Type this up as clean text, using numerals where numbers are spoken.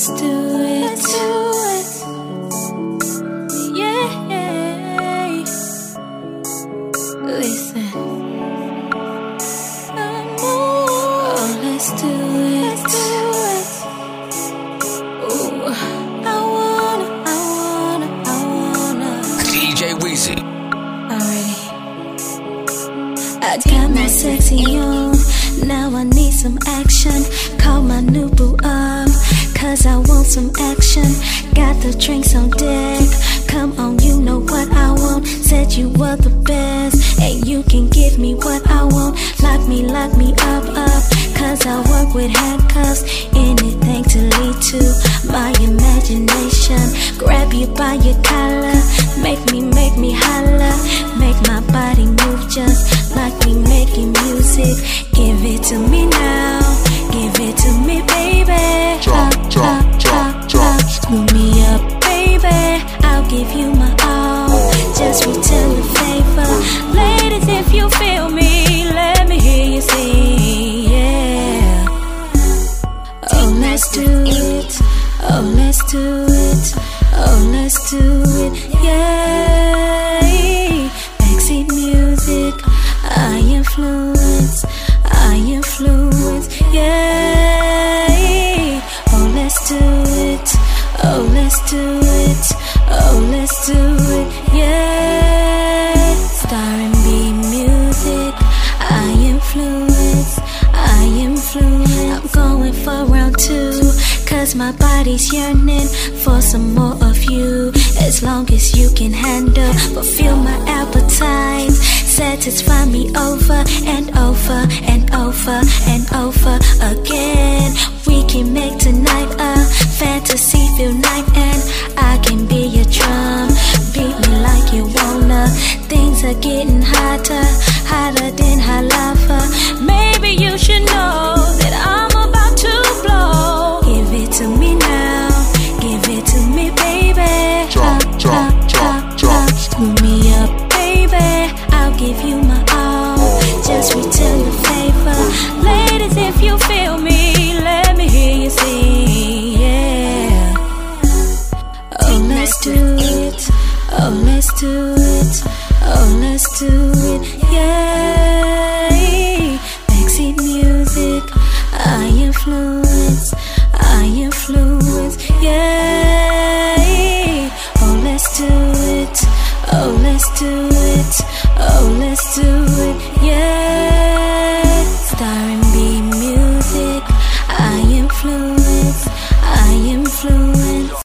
let's do it. Let's do it. Yeah. Listen. Oh, let's do it. Let's do it. Ooh, I wanna. DJ Weezy. Alright. I got my sexy on. Now I need some action. Call my new boo up, cause I want some action. Got the drinks on deck. Come on, you know what I want. Said you were the best, and you can give me what I want. Lock me up, cause I work with handcuffs. Anything to lead to my imagination. Grab you by your collar, make me holler. Make my body move just like we making music. Give it to me now, give it to me, baby. Drop. Screw me up, baby. I'll give you my all. Just return the favor. Ladies, if you feel me, let me hear you sing, yeah. Oh, let's do it. Oh, let's do it. Oh, let's do it, yeah. Backseat music, I influence, yeah. Oh, let's do it. Oh, let's do it. Oh, let's do it, yeah. Star and B music, I influence. I'm going for round 2, cause my body's yearning for some more of you. As long as you can handle, fulfill my appetite. Satisfy me over and over and over and over again. We can make tonight a fantasy-filled night, and I can be your drum. Beat me like you wanna. Things are getting hotter than hot lava. Maybe you should know that I'm about to blow. Give it to me now, give it to me, baby. Drop. Screw me up, baby. I'll give you my all. Just return the favor. Ladies, if you feel me, let me hear you sing, yeah. Oh, let's do it. Oh, let's do it. Oh, let's do it, yeah. Backseat music, I influence, yeah. Oh, let's do it. Oh, let's do it. Oh, let's do it.